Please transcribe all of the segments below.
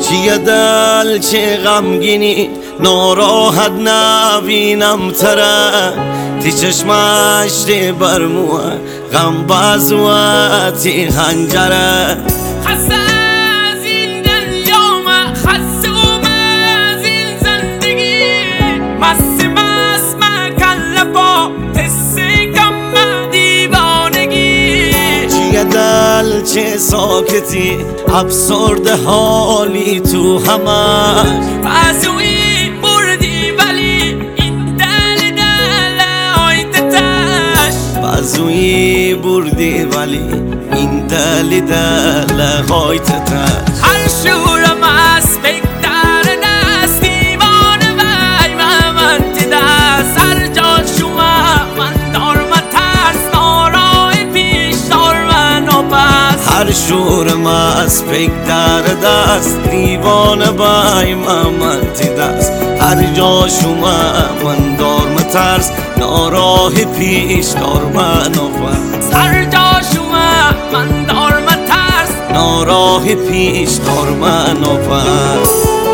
چیه دل چه غمگینی ناراحت نبینم تره تی چشمش دی برموه غم بازوه تی خنجره خسته از این دنیا من خستم از این زندگی مست من با حسی کم دیوانگی چیه دل چه ساکتی افسرده حالی تو همش بازوی بردی ولی این دل آیده تش بازوی بردی ولی این دل غایت تش هر شورم از بگتر دست دیوانه وی من تی دست هر جا شما من دارم ترس نارای پیش دارم و پس هر شورم از بگتر دست دیوانه بای من تی دست هر جا شما من دارم ترس ناراه پیش دارم و پس هر جا شما من دارم ترس ناراه پیش دارم و پس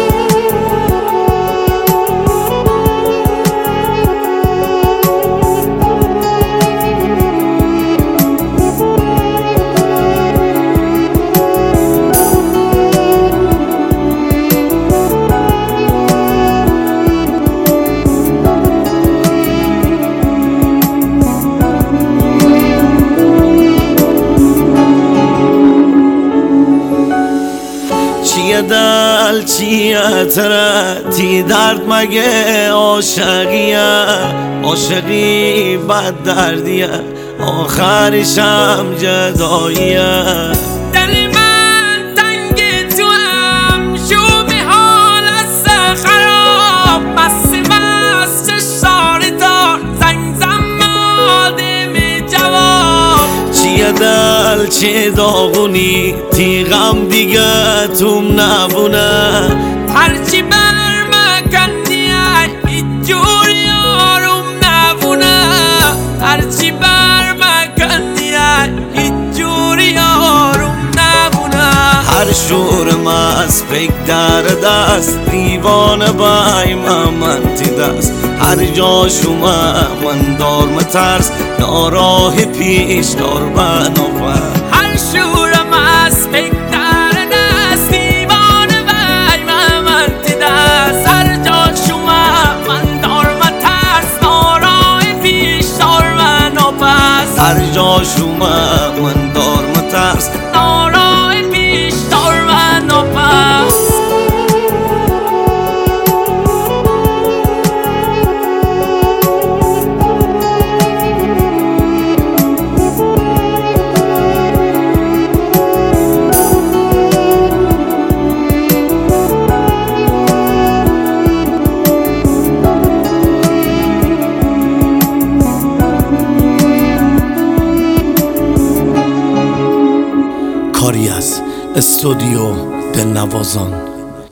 چیه دل چیه تره تی درد مگه عاشقیه عاشقی بد دردیه آخرشم جداییه دل من تنگ تو هم شومی حال از خراب مست چشاری دار زنگ زماده جواب چیه دل چه داغونی تی غم دیگه توم نبونه هرچی بر مکندی ایجوری آروم نبونه هرچی بر مکندی ایجوری آروم نبونه هر شورم از بگتر دست دیوانه بای من تی دست هر جا شما من دارم ترس ناراه پیش دارم و هر شورم از بگتر دست دیوانه وی من تی دست هر جا شما من دارم ترس نارای پیش دارم و پس هر جا شما من دارم ترس نارای پیش دارم و پس کاری از استودیو دلنوازان.